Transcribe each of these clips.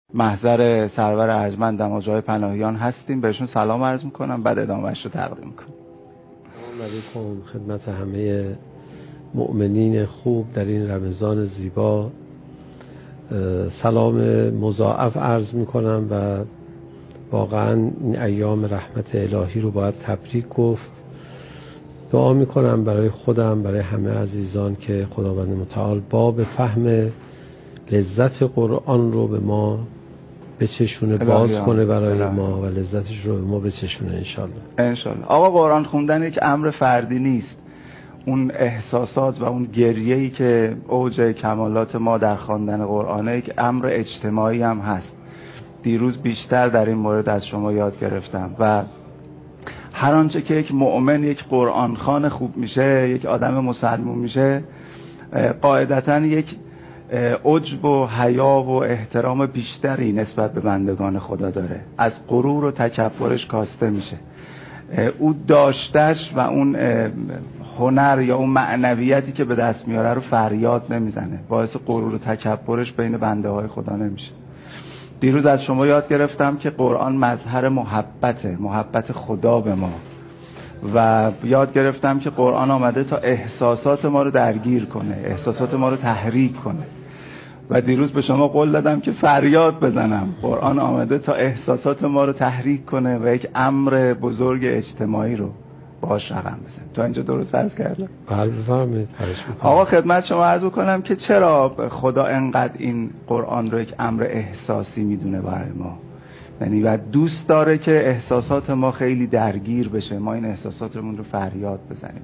محضر سرور ارجمند و جای پناهیان هستیم، بهشون سلام عرض میکنم، بعد ادامهش رو تقدیم میکنم. سلام علیکم خدمت همه مؤمنین خوب در این رمضان زیبا. سلام مضاعف عرض میکنم و واقعا این ایام رحمت الهی رو باید تبریک گفت. دعا میکنم برای خودم، برای همه عزیزان که خداوند متعال باب فهم لذت قرآن رو به ما بچشونه، باز کنه برای ما و لذتش رو به ما بچشونه انشالله. آقا قرآن خوندن یک امر فردی نیست. اون احساسات و اون گریه‌ای که اوج کمالات ما در خواندن قرآنه یک امر اجتماعی هم هست. دیروز بیشتر در این مورد از شما یاد گرفتم و هر آنچه که یک مؤمن، یک قرآن خوان خوب میشه، یک آدم مسلمون میشه، قاعدتاً یک عجب و حیا و احترام بیشتری نسبت به بندگان خدا داره، از غرور و تکبرش کاسته میشه. او داشتش و اون هنر یا اون معنویتی که به دست میاره رو فریاد نمیزنه، باعث غرور و تکبرش بین بنده های خدا نمیشه. دیروز از شما یاد گرفتم که قرآن مظهر محبت خدا به ما، و یاد گرفتم که قرآن آمده تا احساسات ما رو درگیر کنه، احساسات ما رو تحریک کنه، و دیروز به شما قول دادم که فریاد بزنم. قرآن آمده تا احساسات ما رو تحریک کنه و یک امر بزرگ اجتماعی رو باهاش رقم بزنه. تا اینجا درست عرض کردم؟ بله بفرمایید. آقا خدمت شما عرض کنم که چرا خدا انقدر این قرآن رو یک امر احساسی میدونه برای ما، یعنی و دوست داره که احساسات ما خیلی درگیر بشه، ما این احساساتمون رو فریاد بزنیم.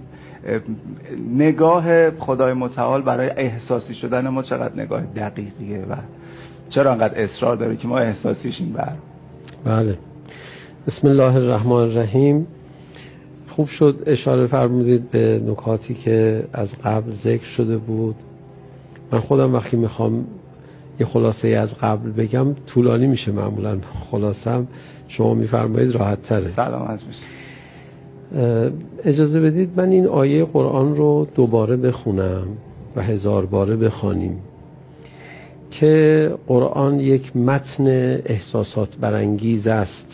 نگاه خدای متعال برای احساسی شدن ما چقدر نگاه دقیقیه و چرا انقدر اصرار داره که ما احساسی شیم؟ بله. بسم الله الرحمن الرحیم. خوب شد اشاره فرمودید به نکاتی که از قبل ذکر شده بود. من خودم وقتی میخوام یه خلاصه از قبل بگم طولانی میشه، معمولا خلاصم شما میفرمایید راحت تره. سلام از میشه. اجازه بدید من این آیه قرآن رو دوباره بخونم و 1000 باره بخوانیم که قرآن یک متن احساسات برانگیز است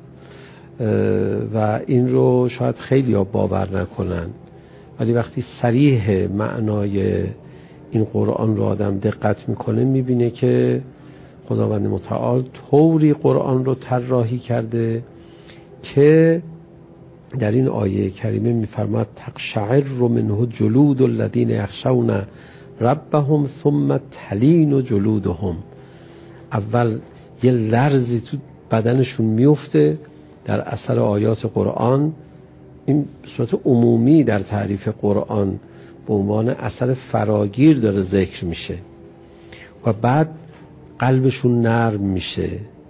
و این رو شاید خیلی ها باور نکنن، ولی وقتی صریح معنای این قرآن رو آدم دقت میکنه میبینه که خداوند متعال طوری قرآن رو طراحی کرده که در این آیه کریمه میفرماد تقشعر منه جلود الذین یخشون ربهم ثم تلین جلودهم. اول یه لرزی تو بدنشون میفته در اثر آیات قرآن. این صورت عمومی در تعریف قرآن به عنوان اثر فراگیر داره ذکر میشه و بعد قلبشون نرم میشه،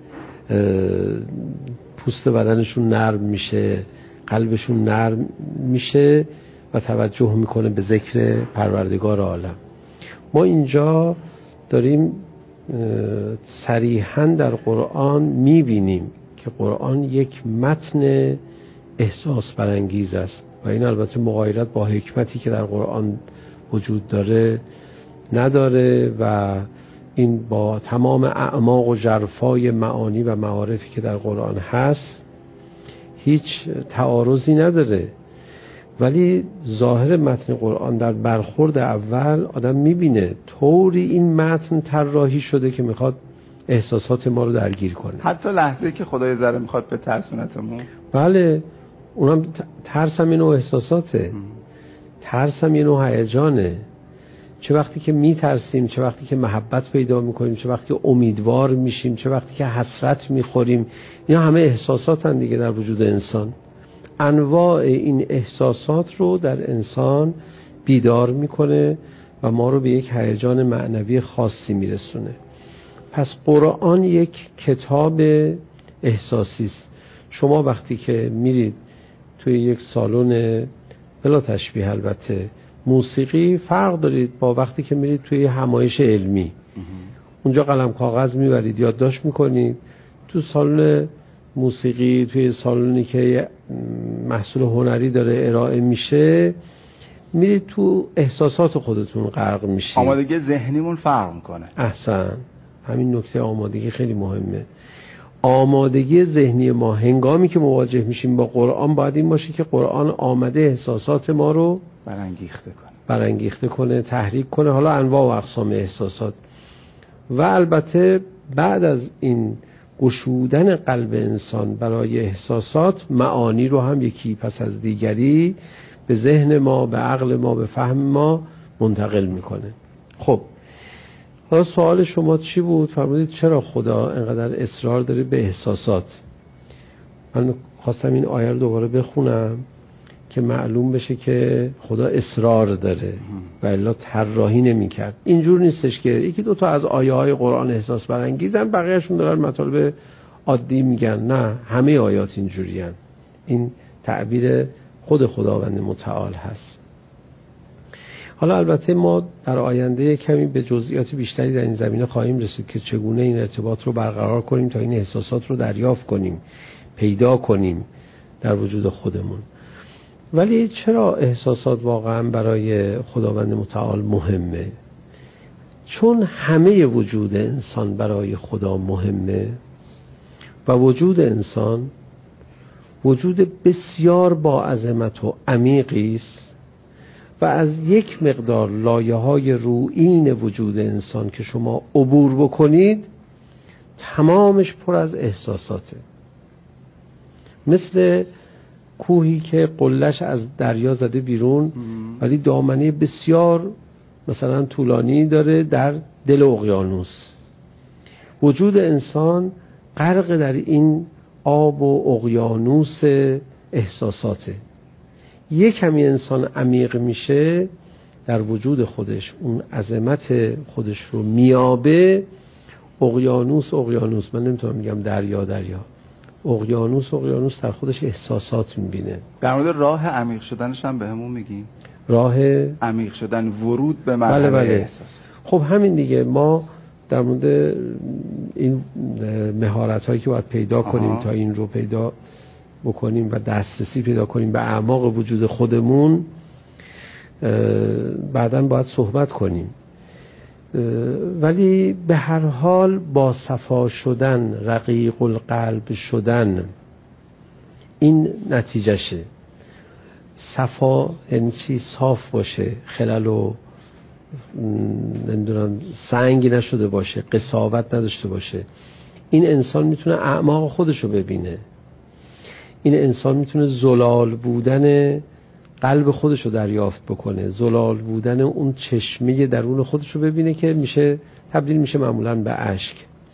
پوست بدنشون نرم میشه، قلبشون نرم میشه و توجه میکنه به ذکر پروردگار عالم. ما اینجا داریم صریحاً در قرآن میبینیم که قرآن یک متن احساس برانگیز است و این البته مغایرت با حکمتی که در قرآن وجود داره نداره و این با تمام اعماق و ژرفای معانی و معارفی که در قرآن هست هیچ تعارضی نداره. ولی ظاهر متن قرآن در برخورد اول آدم میبینه طوری این متن طراحی شده که میخواد احساسات ما رو درگیر کنه. حتی لحظه که خدای ذره میخواد به ترسونتمون. بله، اونم ترس هم یه نوع احساساته، ترس هم یه نوع هیجانه. چه وقتی که میترسیم، چه وقتی که محبت پیدا میکنیم، چه وقتی که امیدوار میشیم، چه وقتی که حسرت میخوریم، اینا همه احساسات هم دیگه در وجود انسان. انواع این احساسات رو در انسان بیدار میکنه و ما رو به یک هیجان معنوی خاصی میرسونه. پس قرآن یک کتاب احساسی است. شما وقتی که میرید توی یک سالن بلا تشبیه البته موسیقی، فرق دارید با وقتی که میرید توی همایش علمی. اونجا قلم کاغذ میبرید، یادداشت میکنید. تو سالن موسیقی، توی سالنی که محصول هنری داره ارائه میشه، میرید تو احساسات خودتون غرق میشید. آمادگی ذهنیمون فرق میکنه. احسن همین نکته آمادگی خیلی مهمه. آمادگی ذهنی ما هنگامی که مواجه میشیم با قرآن باید این باشه که قرآن آمده احساسات ما رو برانگیخته کنه، تحریک کنه، حالا انواع و اقسام احساسات. و البته بعد از این گشودن قلب انسان برای احساسات، معانی رو هم یکی پس از دیگری به ذهن ما، به عقل ما، به فهم ما منتقل میکنه. خب حالا سوال شما چی بود؟ فرمودید چرا خدا اینقدر اصرار داره به احساسات؟ من خواستم این آیه رو دوباره بخونم که معلوم بشه که خدا اصرار داره و الا طراحی نمی‌کرد. اینجور نیستش که یکی دو تا از آیه‌های قرآن احساس برانگیزن بقیه‌شون دارن مطالب عادی میگن. نه، همه آیات اینجوریان. این تعبیر خود خداوند متعال هست. حالا البته ما در آینده کمی به جزئیات بیشتری در این زمینه خواهیم رسید که چگونه این ارتباط رو برقرار کنیم تا این احساسات رو دریافت کنیم، پیدا کنیم در وجود خودمون. ولی چرا احساسات واقعا برای خداوند متعال مهمه؟ چون همه وجود انسان برای خدا مهمه و وجود انسان وجود بسیار با عظمت و عمیقی است و از یک مقدار لایه‌های رویین وجود انسان که شما عبور بکنید تمامش پر از احساساته. مثل کوهی که قله‌اش از دریا زده بیرون ولی دامنه بسیار مثلا طولانی داره در دل اقیانوس. وجود انسان غرق در این آب و اقیانوس احساساته. یک کمی انسان عمیق میشه در وجود خودش، اون عظمت خودش رو میابه. اقیانوس من نمیتونم میگم دریا، اقیانوس در خودش احساسات میبینه. در مورد راه عمیق شدنش هم بهمون میگین؟ راه عمیق شدن، ورود به مرحله احساسات. خب همین دیگه، ما در مورد این مهارت هایی که باید پیدا کنیم تا این رو پیدا بکنیم و دسترسی پیدا کنیم به اعماق وجود خودمون بعداً باید صحبت کنیم. ولی به هر حال با صفا شدن، رقیق القلب شدن، این نتیجهشه. صفا یعنی چی؟ صاف باشه، خلل و نمیدونم سنگ نشده باشه، قساوت نداشته باشه. این انسان میتونه اعماق خودشو ببینه. این انسان میتونه زلال بودن قلب خودشو دریافت بکنه، زلال بودن اون چشمه درون خودشو ببینه که میشه تبدیل میشه معمولاً به اشک.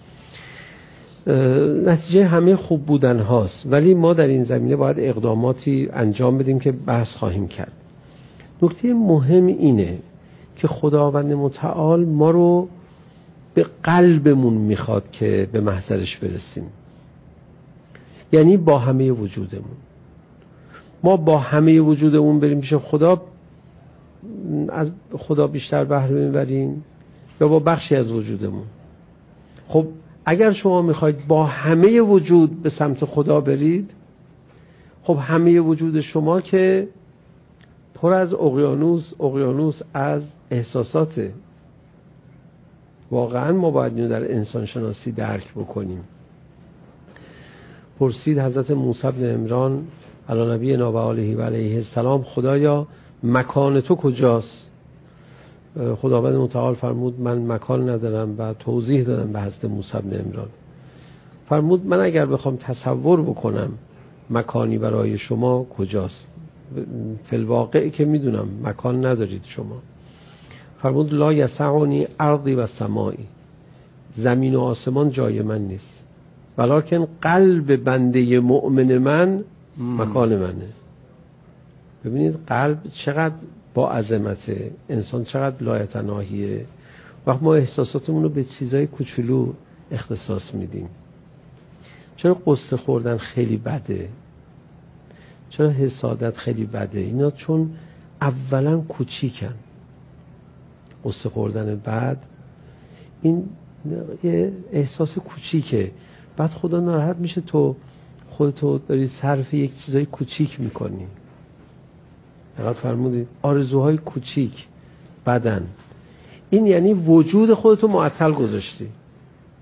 نتیجه همه خوب بودن هاست، ولی ما در این زمینه باید اقداماتی انجام بدیم که بحث خواهیم کرد. نکته مهم اینه که خداوند متعال ما رو به قلبمون میخواد که به محضرش برسیم، یعنی با همه وجودمون. ما با همه وجودمون بریم پیش خدا، از خدا بیشتر بهره میبریم یا با بخشی از وجودمون؟ خب اگر شما میخواید با همه وجود به سمت خدا برید، خب همه وجود شما که پر از اقیانوس از احساساته. واقعا ما باید اینو در انسان شناسی درک بکنیم. پرسید حضرت موسی بن عمران علی نبینا و آله و علیه السلام: خدایا مکان تو کجاست؟ خداوند متعال فرمود من مکان ندارم و توضیح دادم به حضرت موسی بن عمران. فرمود من اگر بخوام تصور بکنم مکانی برای شما کجاست، فی الواقع که میدونم مکان ندارید شما. فرمود لا یسعنی ارضی و سمایی، زمین و آسمان جای من نیست، ولکن قلب بنده مؤمن من مکان منه. ببینید قلب چقدر با عظمته، انسان چقدر لایتناهیه. وقت ما احساساتمون رو به چیزای کوچولو اختصاص میدیم. چرا قصه خوردن خیلی بده؟ چرا حسادت خیلی بده؟ اینا چون اولا کوچیکن. قصه خوردن بد این یه احساس کوچیکه، بعد خدا ناراحت میشه تو خودتو داری صرف یک چیزای کوچیک میکنی. فقط فرمودید آرزوهای کوچیک بدن، این یعنی وجود خودتو معطل گذاشتی.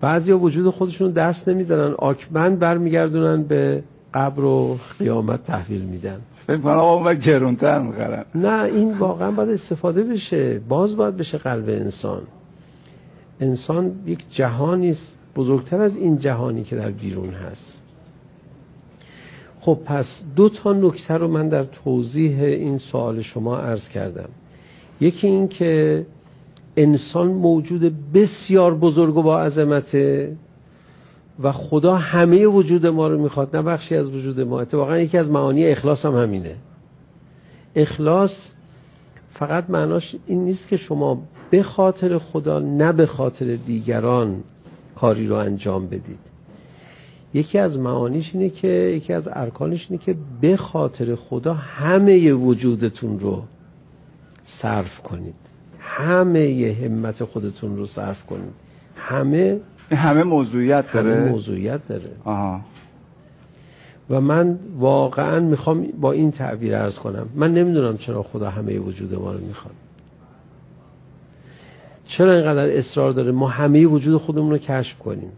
بعضیا وجود خودشون دست نمیزنن، آکبند برمیگردونن به قبر و قیامت تحویل میدن. فکر کنم آقا اون گرونتر میخرن. نه، این واقعا باید استفاده بشه، باز باید بشه قلب انسان. انسان یک جهانی است بزرگتر از این جهانی که در بیرون هست. خب پس 2 نکته رو من در توضیح این سوال شما عرض کردم. یکی این که انسان موجود بسیار بزرگ و با عظمته و خدا همه وجود ما رو میخواد، نه بخشی از وجود ما. اتفاقا یکی از معانی اخلاص هم همینه. اخلاص فقط معناش این نیست که شما به خاطر خدا نه به خاطر دیگران کاری رو انجام بدید. یکی از معانیش اینه که، یکی از ارکانش اینه که به خاطر خدا همه وجودتون رو صرف کنید، همه همت خودتون رو صرف کنید. همه موضوعیت داره. همه موضوعیت داره. و من واقعا میخوام با این تعبیر عرض کنم، من نمیدونم چرا خدا همه وجود ما رو میخواد. چرا اینقدر اصرار داره ما همه وجود خودمون رو کشف کنیم؟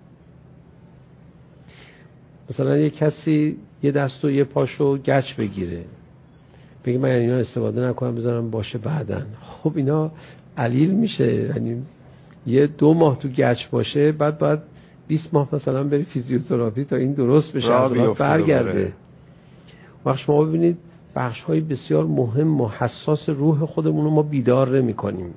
مثلا یه کسی یه دست و یه پاشو گچ بگیره، بگه من اینا استفاده نکنم بذارم باشه بعدن. خب اینا علیل میشه، یعنی یه 2 ماه تو گچ باشه، بعد باید 20 ماه مثلا بری فیزیوتراپی تا این درست بشه، از راه برگرده. وقت شما ببینید بخش‌های بسیار مهم و حساس روح خودمون رو ما بیدار نمی‌کنیم.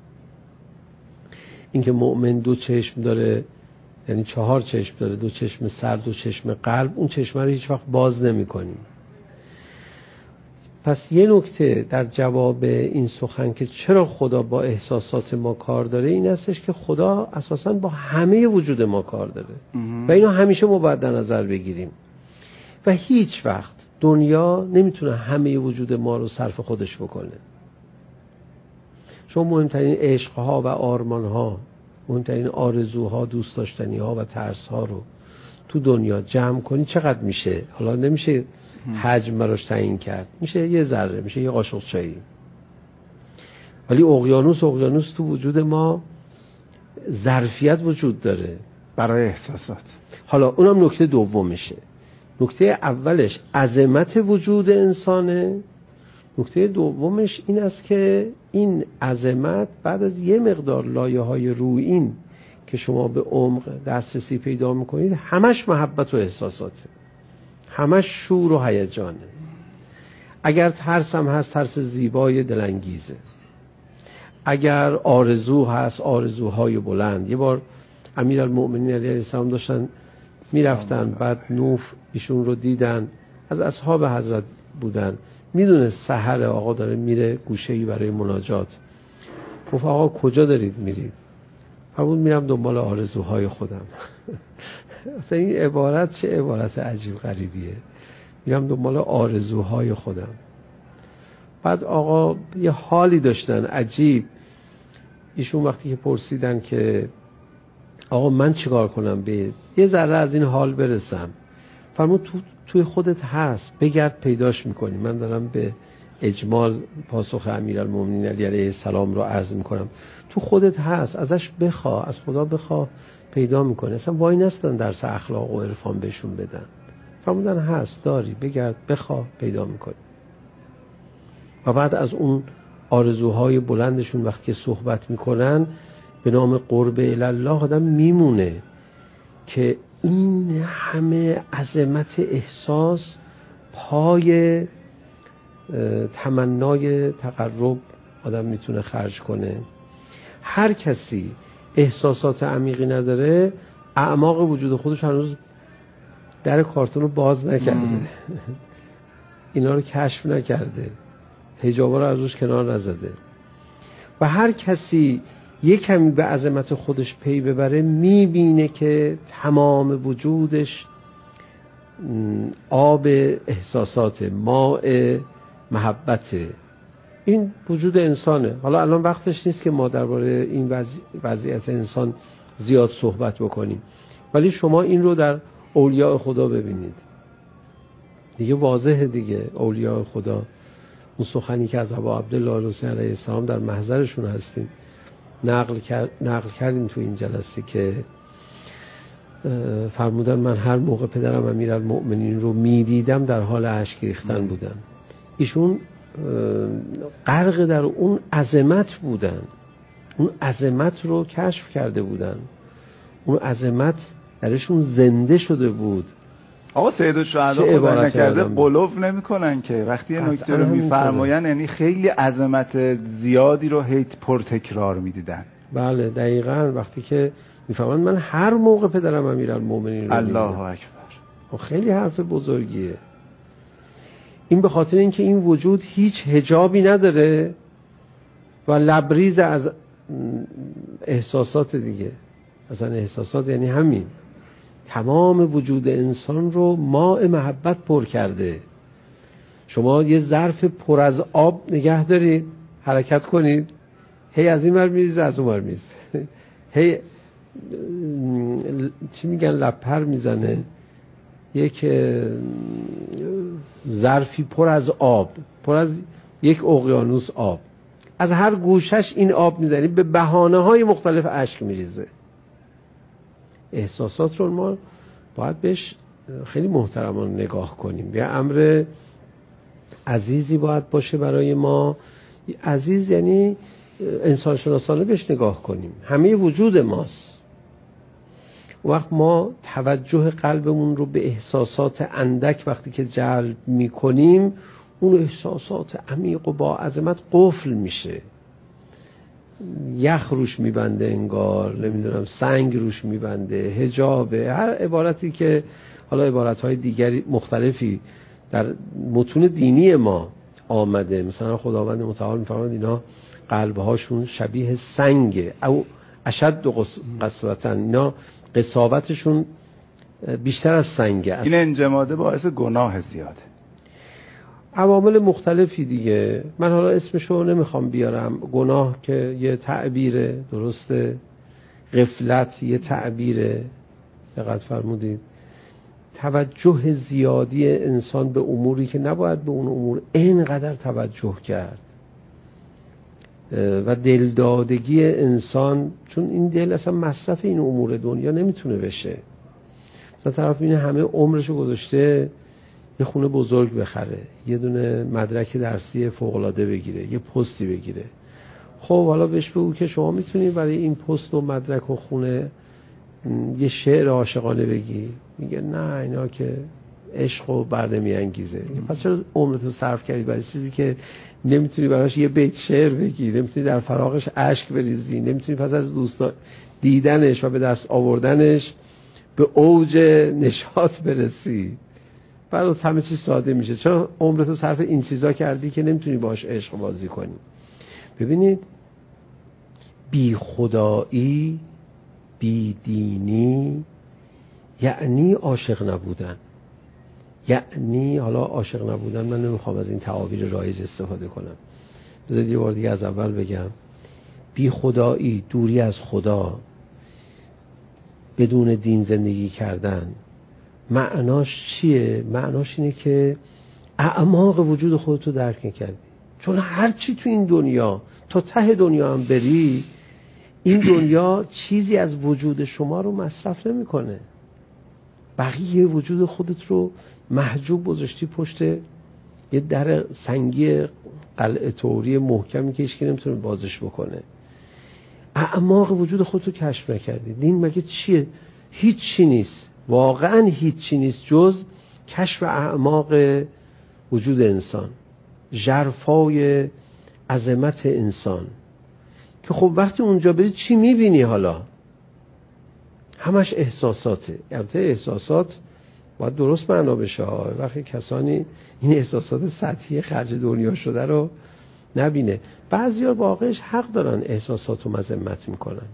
اینکه مؤمن 2 چشم داره، یعنی 4 چشم داره، 2 چشم سر، 2 چشم قلب، اون چشم رو هیچ وقت باز نمی‌کنیم. پس یه نکته در جواب این سخن که چرا خدا با احساسات ما کار داره این هستش که خدا اساساً با همه وجود ما کار داره و اینو همیشه ما باید در نظر بگیریم و هیچ وقت دنیا نمیتونه همه وجود ما رو صرف خودش بکنه. شما مهمترین عشقها و آرمانها، مهمترین آرزوها، دوست داشتنیها و ترسها رو تو دنیا جمع کنی چقدر میشه؟ حالا نمیشه حجم براش تعیین کرد، میشه یه ذره، میشه یه قاشق چایی. ولی اقیانوس تو وجود ما ظرفیت وجود داره برای احساسات. حالا اونم نکته دومشه. نکته اولش عظمت وجود انسانه، نکته دومش این است که این عظمت بعد از یه مقدار لایه‌های رویین که شما به عمق دسترسی پیدا میکنید همش محبت و احساساته، همش شور و هیجانه. اگر ترس هم هست، ترس زیبای دلانگیزه. اگر آرزو هست، آرزوهای بلند. یه بار امیرالمؤمنین علیه السلام داشتن میرفتن، بعد نوح ایشون رو دیدن، از اصحاب حضرت بودن، میدونه سحر آقا داره میره گوشه‌ای برای مناجات. گفت آقا کجا دارید میرید؟ فرمود میرم دنبال آرزوهای خودم. اصلا این عبارت چه عبارت عجیب غریبیه، میرم دنبال آرزوهای خودم. بعد آقا یه حالی داشتن عجیب. ایشون وقتی که پرسیدن که آقا من چیکار کنم به یه ذره از این حال برسم، فرمود توی خودت هست، بگرد پیداش میکنی. من دارم به اجمال پاسخ امیرالمومنین علیه السلام رو عرض میکنم. تو خودت هست، ازش بخواه، از خدا بخواه، پیدا میکنه. اصلا وای نستن درس اخلاق و عرفان بهشون بدن. فرمودن هست، داری، بگرد بخواه، پیدا میکنی. و بعد از اون آرزوهای بلندشون وقتی که صحبت میکنن به نام قرب الله آدم میمونه که این همه عظمت احساس پای تمنای تقرب آدم میتونه خرج کنه. هر کسی احساسات عمیقی نداره، اعماق وجود خودش هنوز در کارتون رو باز نکرده، اینا رو کشف نکرده، حجابا رو از روش کنار نزده. و هر کسی یک کمی به عظمت خودش پی ببره میبینه که تمام وجودش آب احساسات، ماء محبته. این وجود انسانه. حالا الان وقتش نیست که ما درباره این وضعیت انسان زیاد صحبت بکنیم، ولی شما این رو در اولیاء خدا ببینید دیگه، واضحه دیگه. اولیاء خدا، اون سخنی که از ابا عبدالله الحسین علیه السلام در محضرشون هستیم نقل کردیم تو این جلسه که فرمودن من هر موقع پدرم امیرالمؤمنین رو میدیدم در حال اشک ریختن بودن. ایشون غرق در اون عظمت بودن، اون عظمت رو کشف کرده بودن، اون عظمت درشون زنده شده بود. آقا سید الشهدا خدا نکرده قلوف نمیکنن که وقتی یه نکته رو میفرماین یعنی خیلی عظمت زیادی رو هیت پرتکرار میدیدن. بله دقیقاً وقتی که میفرمان من هر موقع پدرم امیرالمؤمنین رو الله اکبر، خیلی حرف بزرگیه. این به خاطر اینکه این وجود هیچ حجابی نداره و لبریز از احساسات دیگه. اصلا احساسات یعنی همین، تمام وجود انسان رو ماء محبت پر کرده. شما یه ظرف پر از آب نگه دارید، حرکت کنید، هی از این ور میریزه از اون ور میریزه، هی چی میگن لپر میزنه. یک ظرفی پر از آب، پر از یک اقیانوس آب، از هر گوشش این آب میزنید، به بهانه‌های مختلف اشک میریزه. احساسات رو ما باید بهش خیلی محترمانه نگاه کنیم. یه امر عزیزی باید باشه برای ما. عزیز یعنی انسان شناسانه بهش نگاه کنیم، همه وجود ماست. وقت ما توجه قلبمون رو به احساسات اندک وقتی که جلب میکنیم، اون احساسات عمیق و با عظمت قفل میشه، یخ روش میبنده، انگار نمیدونم سنگ روش میبنده، حجابه، هر عبارتی که حالا عبارتهای دیگری مختلفی در متون دینی ما آمده. مثلا خداوند متعال میفرماید اینا قلبهاشون شبیه سنگه او اشد قسوتن، اینا قساوتشون بیشتر از سنگه. این انجماده باعث گناه زیاده، عوامل مختلفی دیگه، من حالا اسمشو نمیخوام بیارم. گناه که یه تعبیره، درسته، غفلت یه تعبیره، دقت فرمودید، توجه زیادی انسان به اموری که نباید به اون امور اینقدر توجه کرد، و دلدادگی انسان، چون این دل اصلا مصرف این امور دنیا نمیتونه بشه. مثلا طرف اینه همه عمرشو گذاشته یه خونه بزرگ بخره، یه دونه مدرک درسی فوق‌العاده بگیره، یه پستی بگیره. خب حالا بهش بگو که شما میتونی برای این پست و مدرک و خونه یه شعر عاشقانه بگی، میگه نه اینا که عشقو بر نمیانگیزه. پس چرا عمرتو صرف کردی برای چیزی که نمیتونی براش یه بیت شعر بگی، نمیتونی در فراغش اشک بریزی، نمیتونی پس از دوست دیدنش و به دست آوردنش به اوج نشاط برسی؟ برات همه چیز ساده میشه. چرا عمرتو صرف این چیزا کردی که نمیتونی باش عشق بازی کنی؟ ببینید، بی خدایی، بی دینی یعنی عاشق نبودن. یعنی حالا عاشق نبودن، من نمیخوام از این تعابیر رایج استفاده کنم، بذارید یه بار دیگه از اول بگم. بی خدایی، دوری از خدا، بدون دین زندگی کردن، معناش چیه؟ معناش اینه که اعماق وجود خودتو درک نکردی. چون هر چی تو این دنیا، تا ته دنیا هم بری، این دنیا چیزی از وجود شما رو مصرف نمیکنه. بقیه وجود خودت رو محجوب گذاشتی پشت یه در سنگی قلعه طوری محکمی که هیچ کی نمیتونه بازش بکنه. اعماق وجود خودتو کشف نکردی. دین مگه چیه؟ هیچی نیست، واقعا هیچی نیست جز کشف اعماق وجود انسان، ژرفای عظمت انسان. که خب وقتی اونجا بری چی میبینی؟ حالا همش احساساته. البته احساسات باید درست معنا بشه. وقتی کسانی این احساسات سطحی خرج دنیا شده رو نبینه. بعضیا واقعش حق دارن احساسات رو مذمت میکنن.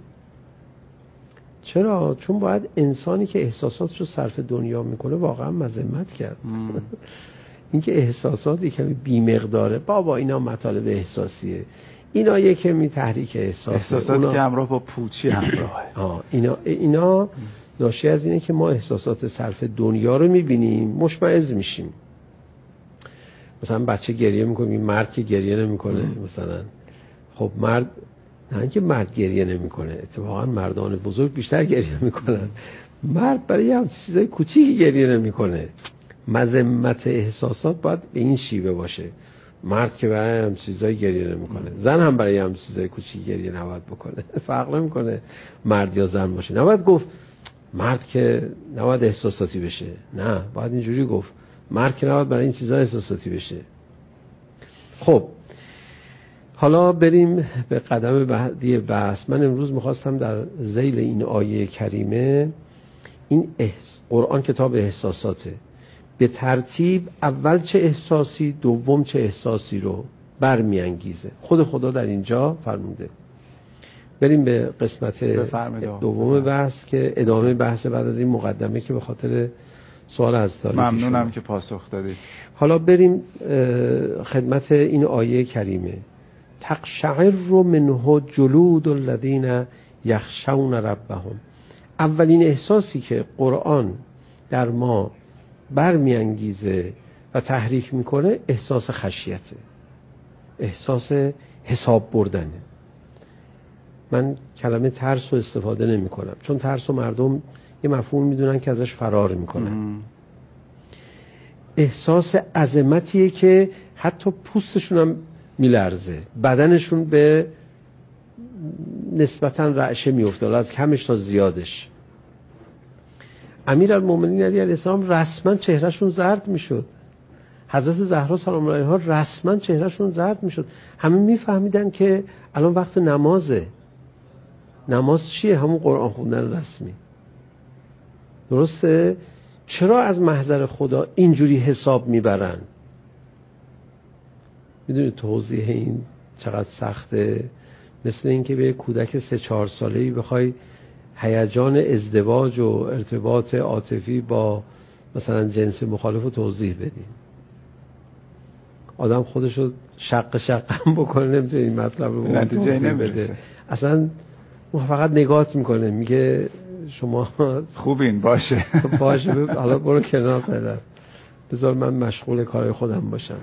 چرا؟ چون باید انسانی که احساساتش رو صرف دنیا میکنه واقعا مذمت کرد. اینکه احساساتی که بی مقداره، بابا اینا مطالب احساسیه، اینا یکمی تحریک احساساتی که همراه با پوچی همراهه. اینا ناشی از اینه که ما احساسات صرف دنیا رو میبینیم، مشمئز میشیم. مثلا بچه گریه میکنه، مرد که گریه نمیکنه مثلا. خب مرد، نه اینکه مرد گریه نمیکنه، اتفاقا مردان بزرگ بیشتر گریه میکنن. مرد برای هم چیزای کوچیکی گریه نمیکنه. مذمت احساسات باید به این شیوه باشه. مرد که برای هم چیزای گریه نمیکنه، زن هم برای هم چیزای کوچیکی گریه نباید بکنه. فرق نمیکنه مرد یا زن باشه. نباید گفت مرد که نباید احساساتی بشه، نه، باید اینجوری گفت مرد که نباید برای این چیزا احساساتی بشه. خب حالا بریم به قدم بعدی بحث. من امروز میخواستم در ذیل این آیه کریمه، این قرآن کتاب احساساته، به ترتیب اول چه احساسی، دوم چه احساسی رو برمیانگیزه. خود خدا در اینجا فرموده. بریم به قسمت دوم بحث که ادامه بحث بعد از این مقدمه که به خاطر سوال از طالب. ممنونم که پاسخ دادید. حالا بریم خدمت این آیه کریمه. تقشعر منه جلود الذین یخشون ربهم. اولین احساسی که قرآن در ما برمیانگیزه و تحریک میکنه احساس خشیته، احساس حساب بردنه. من کلمه ترس رو استفاده نمی کنم، چون ترس رو مردم یه مفهوم میدونن که ازش فرار میکنن. احساس عظمتیه که حتی پوستشون هم میلرزه، بدنشون به نسبتاً رعشه میفته، از کمش تا زیادش. امیرالمومنین علی علیه السلام رسما چهرهشون زرد میشد. حضرت زهرا سلام الله علیها رسما چهرهشون زرد میشد. همه میفهمیدن که الان وقت نمازه. نماز چیه؟ همون قرآن خوندن رسمی. درسته؟ چرا از محضر خدا اینجوری حساب میبرن؟ میدونی توضیح این چقدر سخته؟ مثل این که به کودک 3-4 ساله‌ای بخوای هیجان ازدواج و ارتباط عاطفی با مثلا جنس مخالف رو توضیح بدی. آدم خودشو شق بکنه، نمیتونه این مطلب رو نتیجه بده. اصلا فقط نگات میکنه، میگه شما خوبین، باشه حالا برو کنار پدر، بذار من مشغول کارهای خودم باشم.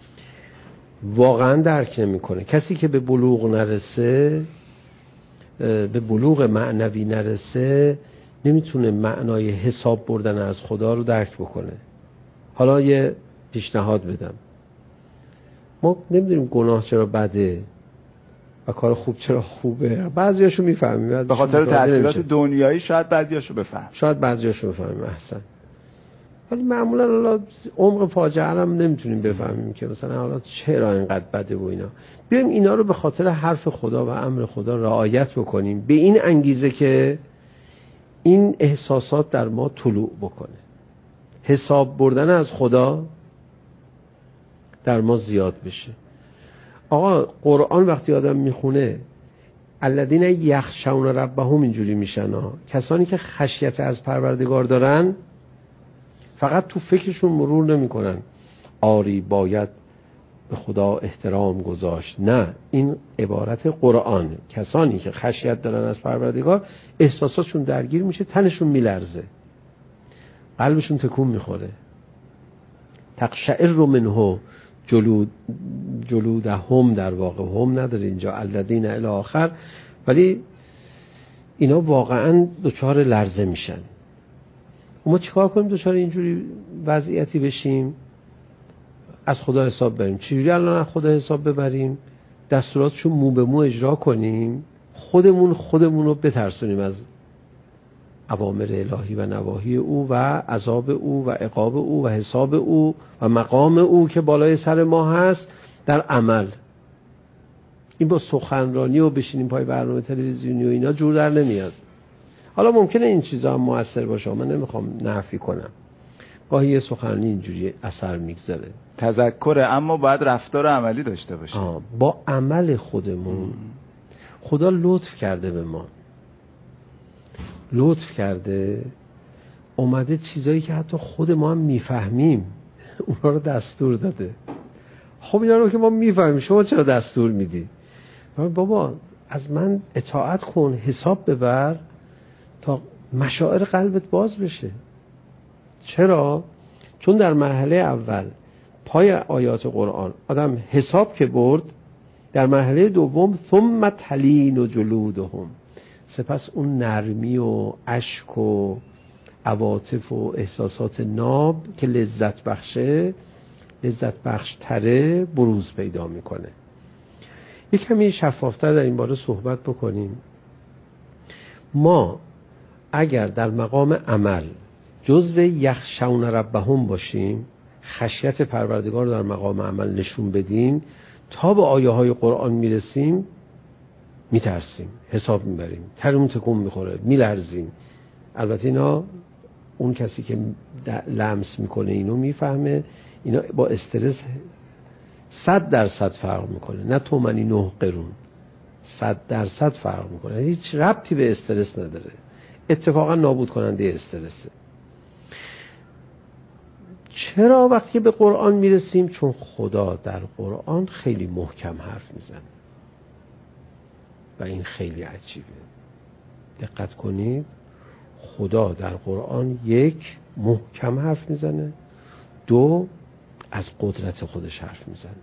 واقعا درک نمیکنه. کسی که به بلوغ نرسه، به بلوغ معنوی نرسه، نمیتونه معنای حساب بردن از خدا رو درک بکنه. حالا یه پیشنهاد بدم. ما نمیدونیم گناه چرا بده و کار خوب چرا خوبه. بعضیاشو میفهمیم به خاطر تأثیرات دنیایی، شاید بعضیاشو بفهمیم. احسن. ولی معمولا حالا عمق فاجعه هم نمیتونیم بفهمیم که مثلا حالا چرا اینقدر بده و اینا. بیایم اینا رو به خاطر حرف خدا و امر خدا رعایت بکنیم، به این انگیزه که این احساسات در ما طلوع بکنه. حساب بردن از خدا در ما زیاد بشه. آقا قرآن وقتی آدم میخونه الذین یخشون ربهم اینجوری میشن کسانی که خشیت از پروردگار دارن، فقط تو فکرشون مرور نمی کنن آری باید به خدا احترام گذاشت. نه، این عبارت قرآن. کسانی که خشیت دارن از پروردگار، احساساتشون درگیر میشه، تنشون میلرزه، قلبشون تکون میخوره. تقشعر منه جلودهم، در واقع هم نداره اینجا الذین الی آخر، ولی اینا واقعا دچار لرزه میشن. ما چیکار کنیم دچار اینجوری وضعیتی بشیم؟ از خدا حساب بریم. چجوری الان از خدا حساب ببریم؟ دستوراتشو مو به مو اجرا کنیم، خودمون رو بترسونیم از اوامر الهی و نواهی او و عذاب او و عقاب او و حساب او و مقام او که بالای سر ما هست در عمل. این با سخنرانی و بشینیم پای برنامه تلویزیونی و اینا جور در نمیاد. حالا ممکنه این چیزا هم مؤثر باشه، من نمیخوام نفی کنم، گاهی یه سخنرانی اینجوری اثر میگذاره، تذکره، اما باید رفتار عملی داشته باشه. با عمل خودمون. خدا لطف کرده به ما، لطف کرده اومده چیزایی که حتی خود ما هم میفهمیم اونا رو دستور داده. خب اینا رو که ما میفهمیم، شما چرا دستور میدی؟ بابا از من اطاعت کن، حساب ببر تا مشاعر قلبت باز بشه. چرا؟ چون در مرحله اول پای آیات قرآن آدم حساب که برد، در مرحله دوم ثم تلین و جلودهم، سپس اون نرمی و اشک و عواطف و احساسات ناب که لذت بخش تره بروز پیدا میکنه. یک کمی شفافتر در این باره صحبت بکنیم. ما اگر در مقام عمل جزو یخشون ربهم باشیم، خشیت پروردگار رو در مقام عمل نشون بدیم، تا به آیه های قرآن میرسیم میترسیم، حساب میبریم، ترمون تکون میخوره، میلرزیم. البته اینا اون کسی که لمس میکنه اینو میفهمه، اینا با استرس 100% فرق میکنه، نه تومنی 9 قرون، 100% فرق میکنه، هیچ ربطی به استرس نداره، اتفاقا نابود کننده استرسه. چرا وقتی به قرآن میرسیم؟ چون خدا در قرآن خیلی محکم حرف میزنه و این خیلی عجیبه. دقت کنید، خدا در قرآن 1 محکم حرف میزنه، 2 از قدرت خودش حرف میزنه.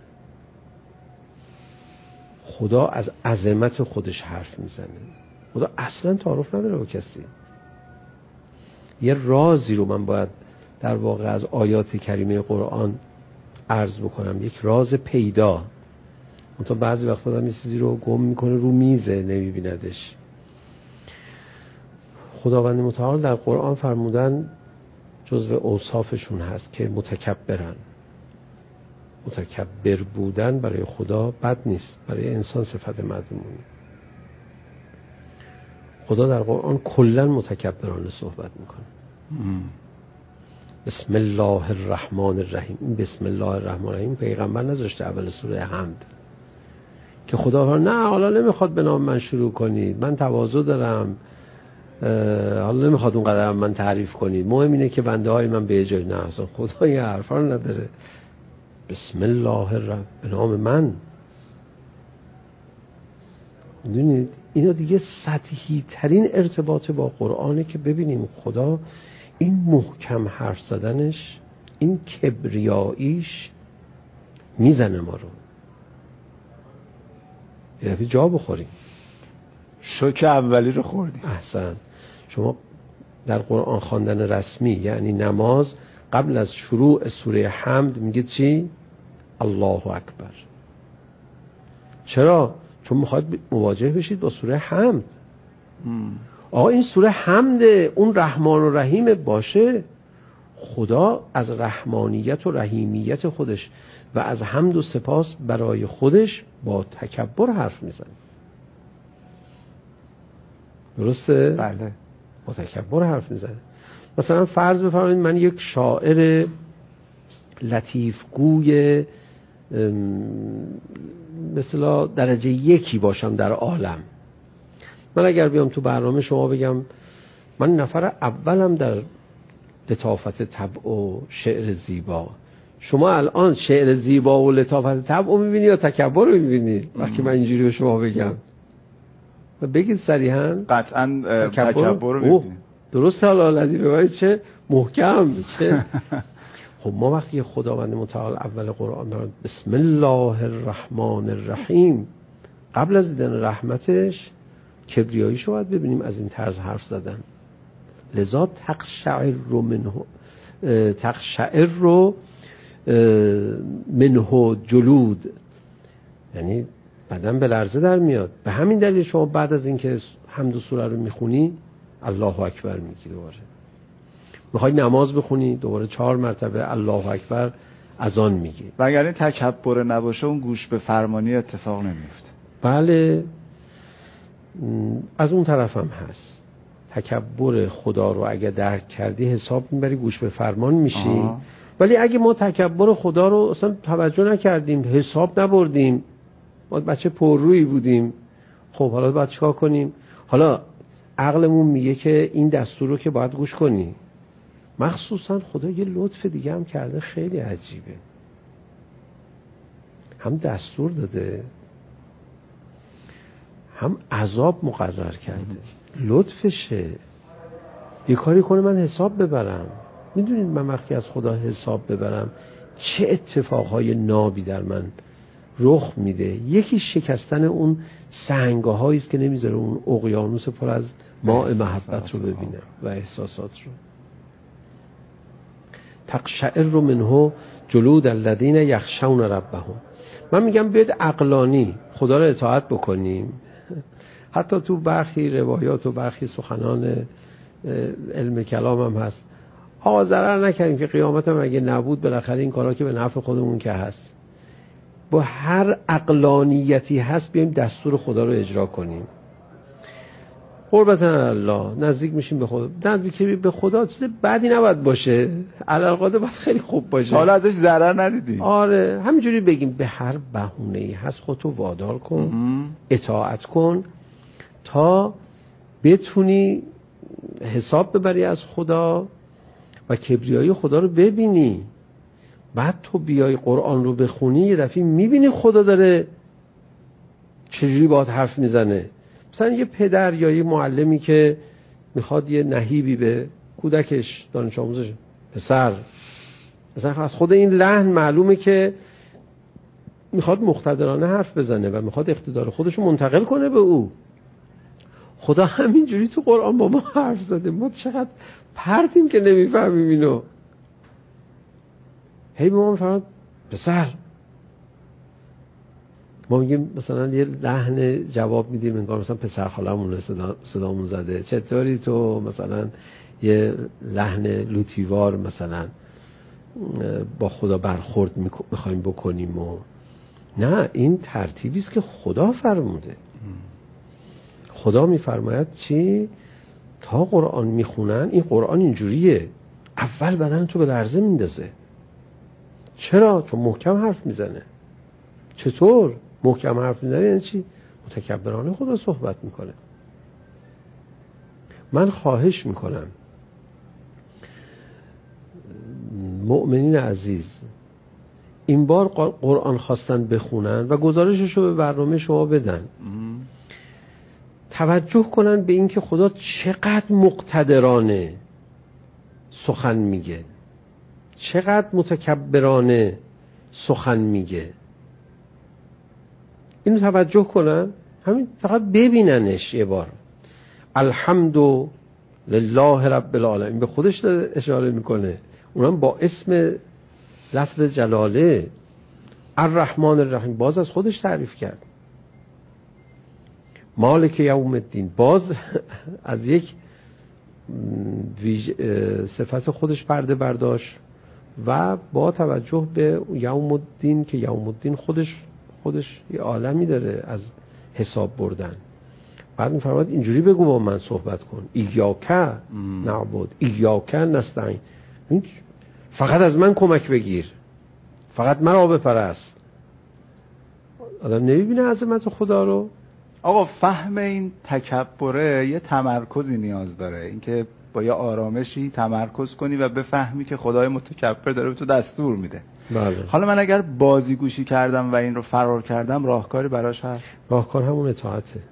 خدا از عظمت خودش حرف میزنه. خدا اصلا تعارف نداره با کسی. یه رازی رو من باید در واقع از آیات کریمه قرآن عرض بکنم، یک راز پیدا. منتها بعضی وقتا آدم یه چیزی رو گم میکنه رو میزه، نمیبیندش. خداوند متعال در قرآن فرمودن جزو اوصافشون هست که متکبرن. متکبر بودن برای خدا بد نیست، برای انسان صفت مذمومه. خدا در قرآن کلا متکبرانه صحبت میکنه. بسم الله الرحمن الرحیم. این بسم الله الرحمن الرحیم پیغمبر نذاشته اول سوره حمد که خدا نه حالا نمیخواد به نام من شروع کنید، من تواضع دارم، حالا نمیخواد اونقدر من تعریف کنید، مهم اینه که بنده های من به جای. نه اصلا خدا این حرفا رو نداره. بسم الله الرحمن، به نام من. میدونید اینا دیگه سطحی ترین ارتباط با قرآنه که ببینیم خدا این محکم حرف زدنش، این کبریاییش میزنه ما رو یه دفعه جا بخوریم. شوک اولی رو خوردیم. احسن. شما در قرآن خواندن رسمی یعنی نماز قبل از شروع سوره حمد میگید چی؟ الله اکبر. چرا؟ چون میخواد مواجه بشید با سوره حمد. آقا این سوره حمد اون رحمان و رحیم باشه. خدا از رحمانیت و رحیمیت خودش و از حمد و سپاس برای خودش با تکبر حرف میزنه. درسته؟ بله. با تکبر حرف میزنه. مثلا فرض بفرمایید من یک شاعر لطیفگوی مثلا درجه 1 باشم در عالم. من اگر بیام تو برنامه شما بگم من نفر اولم در لطافت طبع و شعر زیبا، شما الان شعر زیبا و لطافت طبع رو میبینی یا تکبر رو میبینی؟ وقتی من اینجوری به شما بگم بگید صریحاً. قطعاً تکبر رو میبینی. درست. حالا لطیفه باید چه محکم چه. خب ما وقتی خداوند متعال اول قرآن دارد بسم الله الرحمن الرحیم، قبل از دیدن رحمتش کبریاییش رو باید ببینیم از این طرز حرف زدن. لذا تقشعر منه جلود، یعنی بدن به لرزه در میاد. به همین دلیل شما بعد از اینکه حمد و سوره رو میخونی الله اکبر میگی، دوباره میخوای نماز بخونی دوباره 4 مرتبه الله اکبر اذان میگی. و اگر این تکبر نباشه اون گوش به فرمانی اتفاق نمیفته. بله. از اون طرف هم هست. تکبر خدا رو اگه درک کردی حساب میبری گوش به فرمان میشی. ولی اگه ما تکبر خدا رو اصلا توجه نکردیم، حساب نبردیم، ما بچه پررویی بودیم، خب حالا باید چیکار کنیم؟ حالا عقلمون میگه که این دستور رو که باید گوش کنی. مخصوصا خدا یه لطف دیگه هم کرده خیلی عجیبه، هم دستور داده هم عذاب مقرر کرده. لطفشه یه کاری کنه من حساب ببرم. میدونید من وقتی از خدا حساب ببرم چه اتفاقهای نابی در من رخ میده. یکی شکستن اون سنگ‌هایی است که نمیذاره اون اقیانوس پر از ماء محبت رو ببینم و احساسات رو. تقشعر منه جلود الذین یخشون ربهم. من میگم بیاید عقلانی خدا رو اطاعت بکنیم. حتی تو برخی روایات و برخی سخنان علم کلام هم هست آقا ضرر نکنیم که قیامت هم اگه نبود بالاخره این کارا که به نفع خودمون که هست. با هر عقلانیتی هست بیایم دستور خدا رو اجرا کنیم. قربتن الله نزدیک میشیم به خدا. نزدیک به خدا چیز بدی نباید باشه، علالقاعده باید خیلی خوب باشه. حالا ازش ضرر ندیدی. آره همینجوری بگیم به هر بهونه‌ای هست خودتو وادار کن، اطاعت کن تا بتونی حساب ببری از خدا و کبریایی خدا رو ببینی. بعد تو بیای قرآن رو بخونی یه دفعه میبینی خدا داره چجوری باهات حرف میزنه. مثلا یه پدر یا یه معلمی که میخواد یه نهیبی به کودکش دانش آموزش پسر، مثلا از خود این لحن معلومه که میخواد مقتدرانه حرف بزنه و میخواد اقتدار خودش رو منتقل کنه به او. خدا همینجوری تو قرآن با ما حرف زده، ما چقدر پرتیم که نمیفهمیم اینو. هی به ما میفرماد پسر، ما میگیم مثلا یه لحن جواب میدیم انگار مثلا پسر خالمون صدامون زده، چطوری تو، مثلا یه لحن لوتیوار مثلا با خدا برخورد میخوایم بکنیم و نه، این ترتیبی است که خدا فرموده. خدا میفرماید چی؟ تا قرآن میخونن این قرآن اینجوریه، اول بدن تو به لرزه میندازه. چرا؟ چون محکم حرف میزنه. چطور محکم حرف میزنه؟ یعنی چی؟ متکبرانه خدا صحبت میکنه. من خواهش میکنم مؤمنین عزیز این بار قرآن خواستن بخونن و گزارششو به برنامه شما بدن، توجه کنن به این که خدا چقدر مقتدرانه سخن میگه، چقدر متکبرانه سخن میگه. اینو توجه کنن، همین فقط ببیننش یه بار. الحمد لله رب العالمین به خودش اشاره میکنه، اونم با اسم لفظ جلاله. الرحمن الرحیم باز از خودش تعریف کرد. مالک یوم الدین باز از یک صفت خودش پرده برداشت و با توجه به یوم الدین که یوم الدین خودش یه عالمی داره از حساب بردن. بعد می‌فرماد اینجوری بگو با من صحبت کن، ایاک نعبد ایاک نستعین، فقط از من کمک بگیر، فقط مرا بپرست. آدم نمی‌بینه عظمت خدا رو. آقا فهم این تکبره یه تمرکزی نیاز داره، اینکه با یه آرامشی تمرکز کنی و بفهمی که خدای متکبر داره به تو دستور میده. بله. حالا من اگر بازیگوشی کردم و این رو فرار کردم، راهکاری براش هست؟ راهکار همون اطاعته.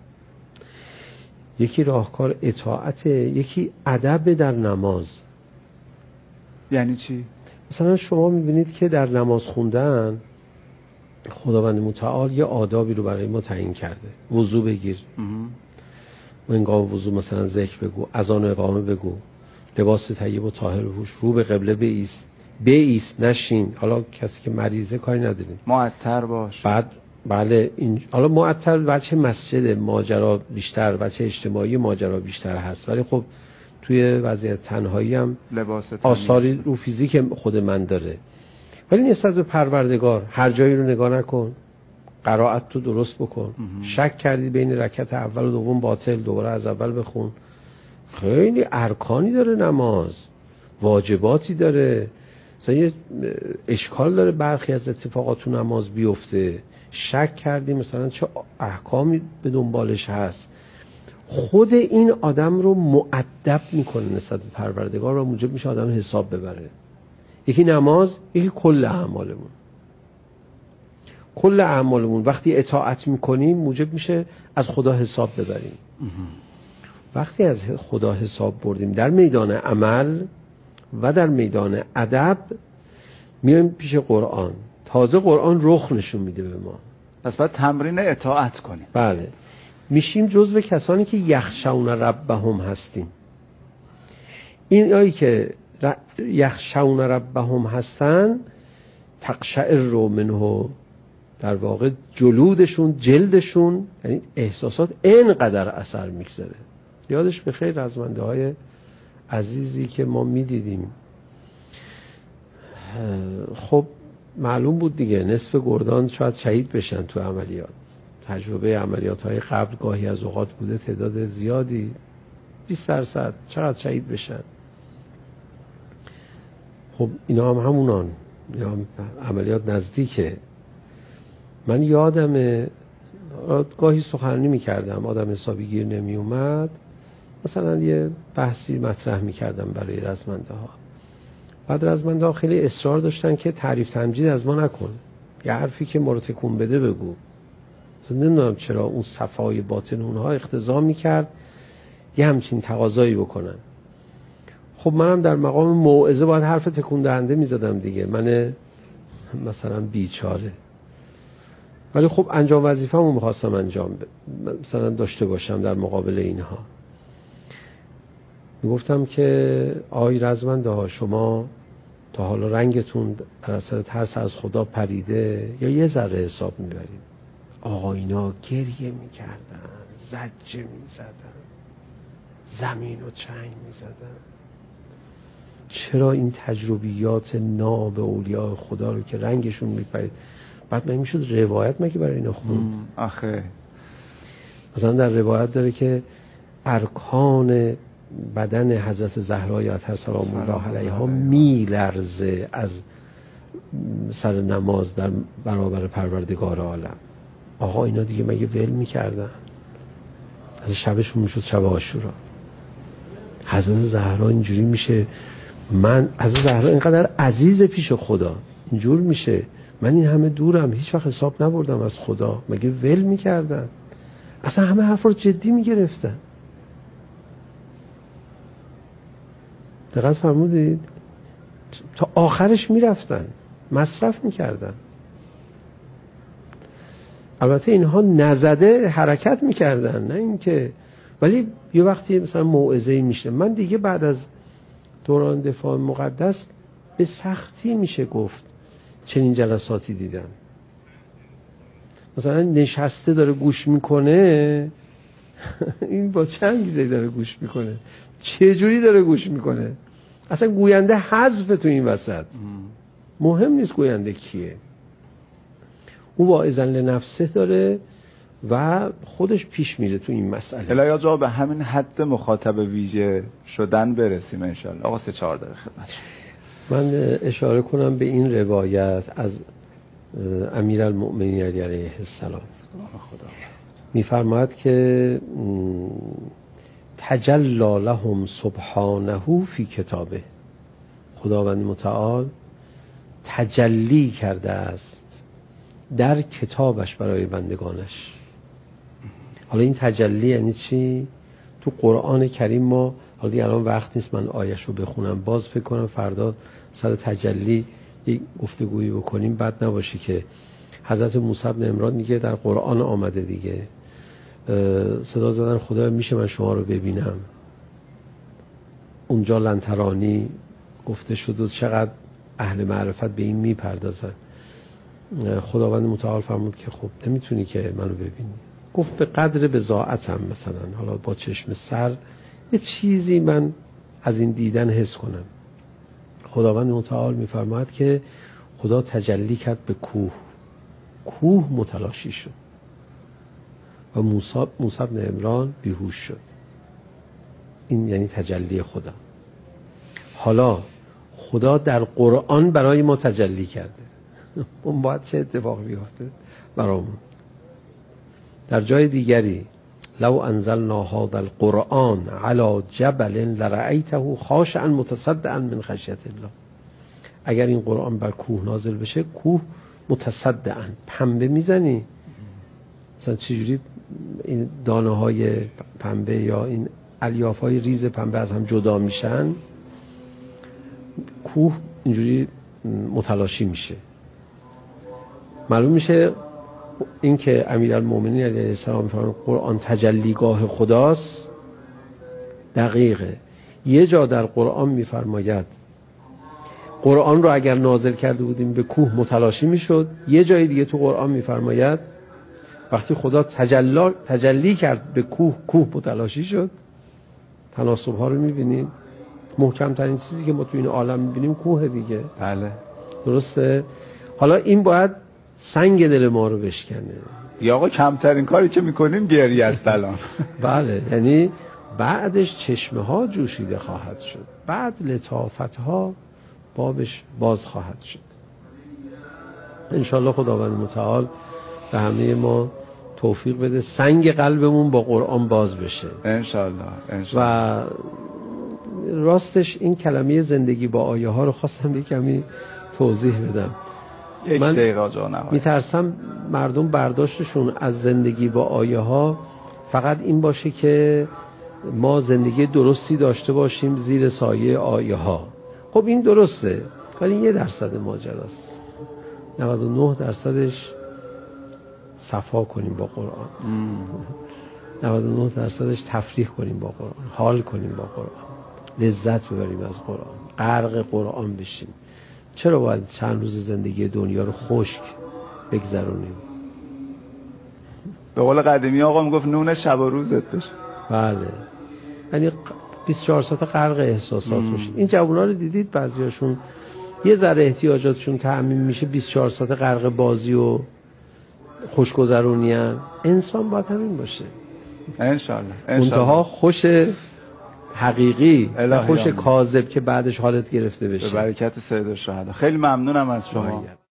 یکی راهکار اطاعته، یکی ادب در نماز. یعنی چی؟ مثلا شما میبینید که در نماز خوندن خداوند متعال یه آدابی رو برای ما تعیین کرده. وضو بگیر، و هنگام وضو مثلا ذکر بگو، اذان و اقامه بگو، لباس طیب و طاهر بپوش، رو به قبله بایست نشین. حالا کسی که مریضه کاری نداریم، معطر باش. بعد بله حالا معطر بچه مسجد ماجرا بیشتر، بچه اجتماعی ماجرا بیشتر هست، ولی خب توی وضعیت تنهایی هم لباس آثاری رو فیزیک خود من داره. ولی نسبت به پروردگار هر جایی رو نگاه نکن، قرائت تو درست بکن. شک کردی بین رکعت اول و دوم باطل، دوباره از اول بخون. خیلی ارکانی داره نماز، واجباتی داره. مثلا یه اشکال داره برخی از اتفاقات تو نماز بیفته، شک کردی مثلا چه احکامی به دنبالش هست. خود این آدم رو مؤدب میکنه نسبت به پروردگار و موجب میشه آدم حساب ببره. یکی نماز، یکی کل اعمالمون وقتی اطاعت میکنیم موجب میشه از خدا حساب ببریم. وقتی از خدا حساب بردیم در میدان عمل و در میدان ادب، میایم پیش قرآن. تازه قرآن رخ نشون میده به ما. پس باید تمرین اطاعت کنیم. بله، میشیم جزو کسانی که یخشون ربهم هستیم. این آیی که یخشون ربهم هستن، تقشعر منه، در واقع جلودشون، جلدشون، یعنی احساسات اینقدر اثر میگذاره. یادش به خیر رزمنده های عزیزی که ما میدیدیم، خب معلوم بود دیگه نصف گردان شاید شهید بشن تو عملیات. تجربه عملیات های قبل گاهی از اوقات بوده تعداد زیادی 20% چقدر شهید بشن. خب اینا هم همونان، یا عملیات نزدیکه. من یادمه گاهی سخنرانی میکردم، آدم حسابی گیر نمی اومد، مثلا یه بحثی مطرح میکردم برای رزمنده ها. بعد رزمنده ها خیلی اصرار داشتن که تعریف تمجید از ما نکن، یه حرفی که ما رو تکون بده بگو. مثلا نمیدونم چرا اون صفای باطن اونها اقتضا میکرد یه همچین تقاضایی بکنن. خب منم در مقام موعظه باید حرف تکون دهنده میزدم دیگه، من مثلا بیچاره. ولی خب انجام وظیفه‌مو می‌خواستم انجام مثلا داشته باشم در مقابل اینها. میگفتم که آی رزمنده ها، شما تا حالا رنگتون در اثر ترس از خدا پریده یا یه ذره حساب میبرید؟ آقا اینا گریه میکردن، زجه میزدن، زمین و چنگ میزدن. چرا این تجربیات ناب اولیاء خدا رو که رنگشون میپرید بعد میشد روایت مگه برای اینا خوند؟ آخه مثلا در روایت داره که ارکان بدن حضرت زهرا اطهر سلام الله علیها میلرزه از سر نماز در برابر پروردگار عالم. آقا اینا دیگه مگه ول میکردن؟ از شبشون میشد شب عاشورا. حضرت زهرا اینجوری میشه، من حضرت زهرا اینقدر عزیز پیش خدا اینجور میشه، من این همه دورم هیچ وقت حساب نبردم از خدا، مگه ول میکردن؟ اصلا همه حرف رو جدی میگرفتن. دقت فرمودید؟ تا آخرش میرفتن، مصرف میکردن. البته اینها نزده حرکت میکردن، نه اینکه، ولی یه وقتی مثلا موعظه‌ای میشه. من دیگه بعد از دوران دفاع مقدس به سختی میشه گفت چنین جلساتی دیدم. مثلا نشسته داره گوش میکنه این با چه انگیزه‌ای داره گوش میکنه؟ چه جوری داره گوش میکنه؟ اصلا گوینده حذف تو این وسط. مهم نیست گوینده کیه. او واعظاً لنفسه داره و خودش پیش میره تو این مسئله. الهی جا به همین حد مخاطب ویژه شدن برسیم انشالله. آقا 3-4 دقیقه خدمت. من اشاره کنم به این روایت از امیرالمؤمنین علیه السلام. میفرماید که تجلی لهم سبحانه فی کتابه، خداوند متعال تجلی کرده است در کتابش برای بندگانش. حالا این تجلی یعنی چی؟ تو قرآن کریم ما، حالا دیگه الان وقت نیست من آیش رو بخونم، باز فکر کنم فردا سر تجلی یک گفتگویی بکنیم بد نباشه که حضرت موسی بن عمران دیگه در قرآن آمده دیگه، صدا زدن خدا میشه من شما رو ببینم؟ اونجا لنترانی گفته شد و چقدر اهل معرفت به این میپردازن. خداوند متعال فرمود که خب نمیتونی که منو ببینی. گفت به قدر بضاعتم، مثلا حالا با چشم سر یه چیزی من از این دیدن حس کنم. خداوند متعال میفرماید که خدا تجلی کرد به کوه متلاشی شد و موسی بن عمران بیهوش شد. این یعنی تجلی خدا. حالا خدا در قرآن برای ما تجلی کرده، اون باید چه اتفاقی بیفته برامون؟ در جای دیگری لو انزلنا هذا القرآن على جبل لرأيته خاشعا متصدعا من خشیة الله. اگر این قرآن بر کوه نازل بشه، کوه متصدعا، پنبه میزنی مثلا چجوری این دانه های پنبه یا این الیاف های ریز پنبه از هم جدا میشن، کوه اینجوری متلاشی میشه. معلوم میشه این که امیرالمؤمنین علیه السلام فرمان قرآن تجلیگاه خداست. دقیقه. یه جا در قرآن میفرماید قرآن رو اگر نازل کرده بودیم به کوه متلاشی میشد. یه جای دیگه تو قرآن میفرماید وقتی خدا تجلی کرد به کوه متلاشی شد. تناسب ها رو میبینید. محکم ترین چیزی که ما تو این عالم میبینیم کوه دیگه. بله درسته. حالا این باید سنگ دل ما رو بشکنه. یا آقا کمترین کاری که میکنیم گریه است الان. بله، یعنی بعدش چشمه ها جوشیده خواهد شد، بعد لطافت ها بابش باز خواهد شد. انشالله خداوند متعال به همه ما توفیق بده سنگ قلبمون با قرآن باز بشه انشالله. و راستش این کلمه زندگی با آیه ها رو خواستم یک کمی توضیح بدم. من میترسم مردم برداشتشون از زندگی با آیه ها فقط این باشه که ما زندگی درستی داشته باشیم زیر سایه آیه ها. خب این درسته، ولی 1% ماجراست. 99%ش صفا کنیم با قرآن. 99%ش تفریح کنیم با قرآن، حال کنیم با قرآن، لذت ببریم از قرآن، غرق قرآن بشیم. چرا باید چند روز زندگی دنیا رو خشک بگذرونیم؟ به قول قدیمی آقا میگفت نون شب و روزت بشه. بله، یعنی 24 ساعت غرق احساسات بشیم. این جوونا رو دیدید بعضیاشون یه ذره احتیاجاتشون تأمین میشه 24 ساعت غرق بازی و خوشگذرونی ان. انسان باید همین باشه انشالله. منتها خوش حقیقی، خوش کاذب که بعدش حالت گرفته بشه. به برکت سید الشهدا. خیلی ممنونم از شما.